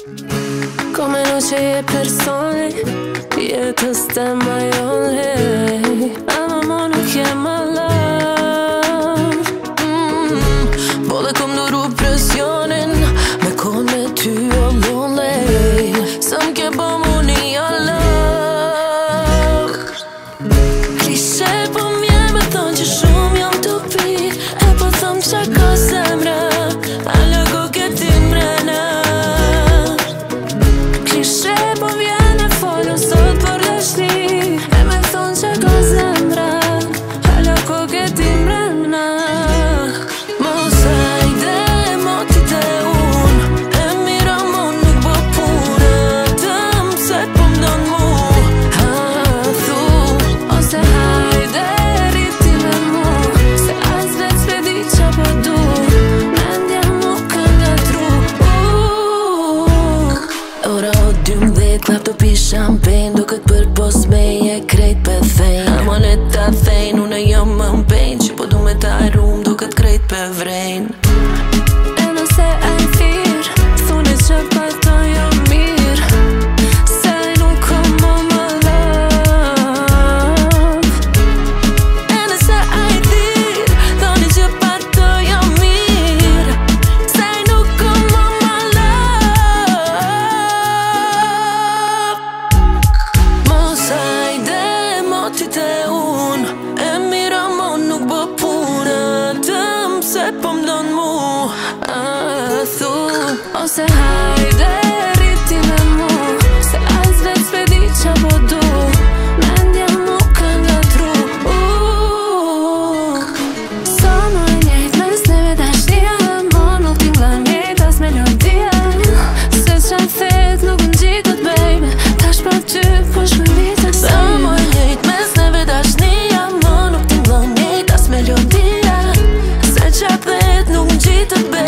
Come nuk që je personi jetës të ma jone, ama mo nuk je ma love. Po dhe kom nuru presionin me kon me ty o lonely. Së m'ke bo mu një love. Klishe po m'je me thonë që shumë jom të pi, e po thëm qa ka zemra, a lëgo këti mrena. Klishe po vjen e folën sot për lështi, e me thonë qa ka zemra, a lëgo këti mrena. Mos hajde, moti te unë, e mira mu nuk bo punë, tëm se po m'don mu, thu, ose hajde rriti me mu, se as veç s'pedi qa po du, mendja mu kënga tru. Ora o 12, klap të pi champagne, duket për pos me je krejt pe fejn. A mo le ta thejn, une jom më m'pejn, që po du me ta rum, duket krejt pe vrejn. E nëse a i thirë, thune që pa to jo mirë, se nuk kom mo më love. E nëse a i thirë, thune që pa to jo mirë, se nuk kom mo më love. Mos hajde, moti te unë, e mira mo nuk bo punë, tëm se po m'don mu, thu, ose hajde rriti me mu, se as veç s'pedi qa po du, mendja mu kënga tru. Sa më njejt mes neve dashnia, mo nuk t'inglan njejt as melodia, se qa thet nuk m'gjitët baby, tash pa ty po shkuj vitën se. Sa më njejt mes neve dashnia, mo nuk t'inglan njejt as melodia, se qa thet nuk m'gjitët baby.